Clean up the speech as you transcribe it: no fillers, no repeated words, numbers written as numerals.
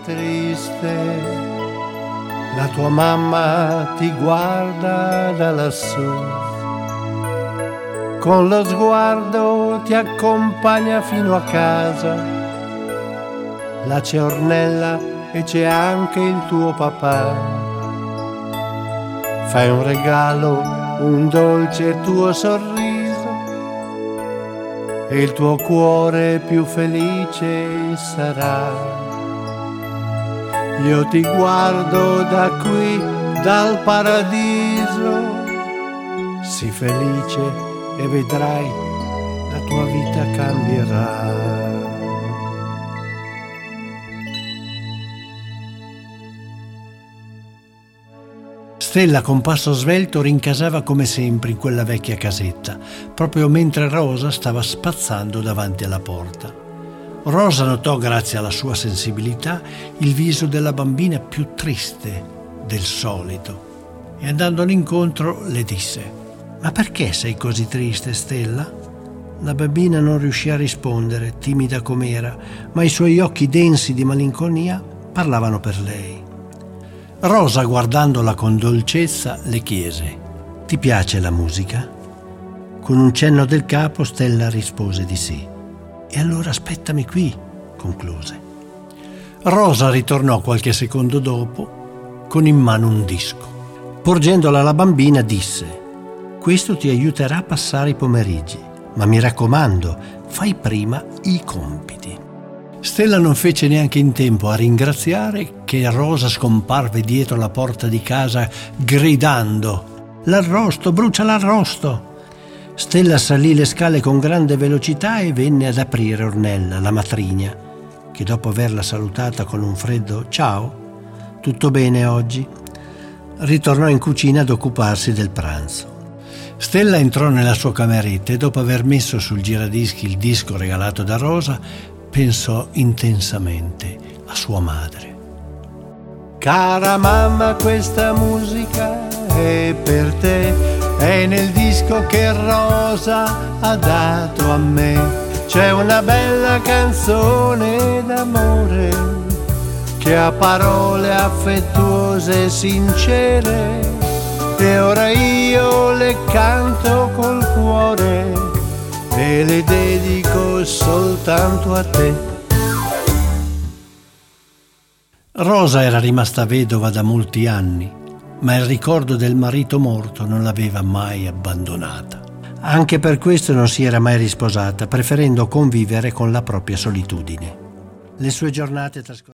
triste, la tua mamma ti guarda da lassù, con lo sguardo ti accompagna fino a casa, là c'è Ornella e c'è anche il tuo papà. Fai un regalo, un dolce tuo sorriso, e il tuo cuore più felice sarà. Io ti guardo da qui, dal paradiso, sii felice e vedrai la tua vita cambierà. Stella con passo svelto rincasava come sempre in quella vecchia casetta, proprio mentre Rosa stava spazzando davanti alla porta. Rosa notò, grazie alla sua sensibilità, il viso della bambina più triste del solito e andandole incontro le disse: «Ma perché sei così triste, Stella?» La bambina non riuscì a rispondere, timida com'era, ma i suoi occhi densi di malinconia parlavano per lei. Rosa, guardandola con dolcezza, le chiese: «Ti piace la musica?» Con un cenno del capo Stella rispose di sì. «E allora aspettami qui», concluse. Rosa ritornò qualche secondo dopo con in mano un disco. Porgendola alla bambina disse: «Questo ti aiuterà a passare i pomeriggi, ma mi raccomando, fai prima i compiti». Stella non fece neanche in tempo a ringraziare che Rosa scomparve dietro la porta di casa gridando: «L'arrosto, brucia l'arrosto!» Stella salì le scale con grande velocità e venne ad aprire Ornella, la matrigna, che dopo averla salutata con un freddo «Ciao, tutto bene oggi?», ritornò in cucina ad occuparsi del pranzo. Stella entrò nella sua cameretta e dopo aver messo sul giradischi il disco regalato da Rosa, pensò intensamente a sua madre. «Cara mamma, questa musica è per te, è nel disco che Rosa ha dato a me. C'è una bella canzone d'amore che ha parole affettuose e sincere, e ora io le canto col cuore e le dedico soltanto a te». Rosa era rimasta vedova da molti anni, ma il ricordo del marito morto non l'aveva mai abbandonata. Anche per questo non si era mai risposata, preferendo convivere con la propria solitudine. Le sue giornate trascorrevano